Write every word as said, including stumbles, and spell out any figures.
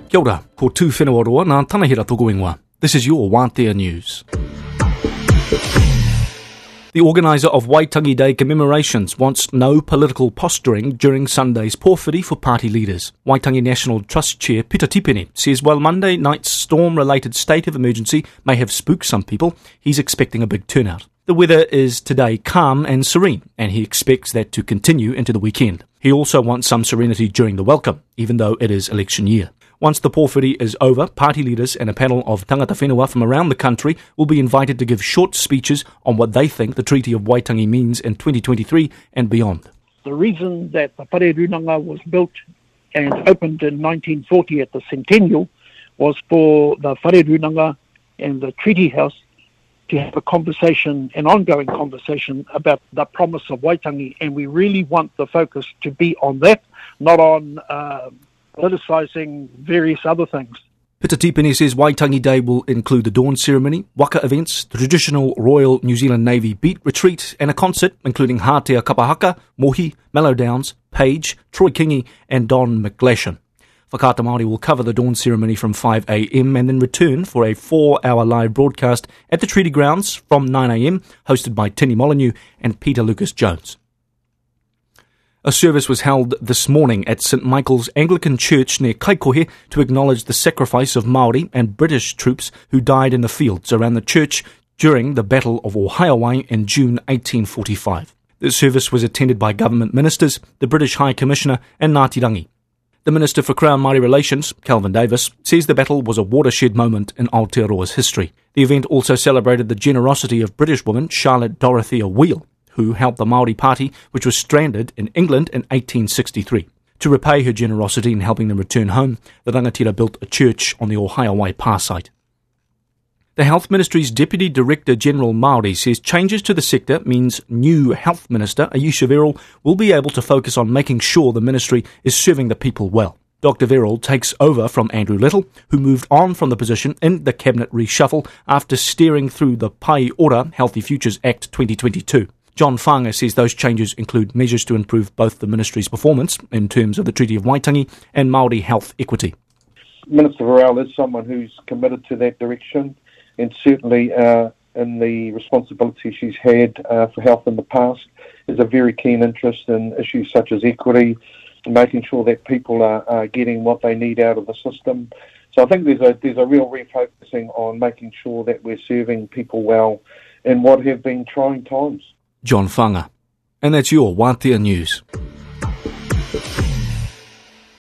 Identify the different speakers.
Speaker 1: Kia ora, ko tū whenua roa nā tanahira tōku ingoa. This is your Wātea News. The organiser of Waitangi Day commemorations wants no political posturing during Sunday's pōwhiri for party leaders. Waitangi National Trust Chair Peter Tipene says while Monday night's storm-related state of emergency may have spooked some people, he's expecting a big turnout. The weather is today calm and serene, and he expects that to continue into the weekend. He also wants some serenity during the welcome, even though it is election year. Once the pōwhiri is over, party leaders and a panel of tangata whenua from around the country will be invited to give short speeches on what they think the Treaty of Waitangi means in twenty twenty-three and beyond.
Speaker 2: The reason that the Whare Runanga was built and opened in nineteen forty at the centennial was for the Whare Runanga and the Treaty House to have a conversation, an ongoing conversation about the promise of Waitangi, and we really want the focus to be on that, not on uh, politicising various other things.
Speaker 1: Peter Tipene says Waitangi Day will include the dawn ceremony, waka events, the traditional Royal New Zealand Navy beat retreat, and a concert including Hātea Kapahaka, Mohi, Mellow Downs, Page, Troy Kingi, and Don McGlashan. Whakaata Māori will cover the dawn ceremony from five a.m. and then return for a four-hour live broadcast at the Treaty Grounds from nine a.m, hosted by Tini Molyneux and Peter Lucas-Jones. A service was held this morning at Saint Michael's Anglican Church near Kaikohe to acknowledge the sacrifice of Māori and British troops who died in the fields around the church during the Battle of Ohaiawai in June eighteen forty-five. The service was attended by government ministers, the British High Commissioner and Ngāti Rangi. The Minister for Crown Māori Relations, Calvin Davis, says the battle was a watershed moment in Aotearoa's history. The event also celebrated the generosity of British woman Charlotte Dorothea Wheel, who helped the Māori Party, which was stranded in England in eighteen sixty-three. To repay her generosity in helping them return home, the rangatira built a church on the Ohaiawai Pa site. The Health Ministry's Deputy Director General Māori says changes to the sector means new Health Minister, Ayesha Verrill, will be able to focus on making sure the ministry is serving the people well. Doctor Verrill takes over from Andrew Little, who moved on from the position in the Cabinet reshuffle after steering through the Pai Ora Healthy Futures Act twenty twenty-two. John Whanga says those changes include measures to improve both the ministry's performance in terms of the Treaty of Waitangi and Māori health equity.
Speaker 3: Minister Verrill is someone who's committed to that direction, and certainly uh, in the responsibility she's had uh, for health in the past is a very keen interest in issues such as equity, making sure that people are, are getting what they need out of the system. So I think there's a there's a real refocusing on making sure that we're serving people well in what have been trying times.
Speaker 1: John Whanga. And that's your Wātea News.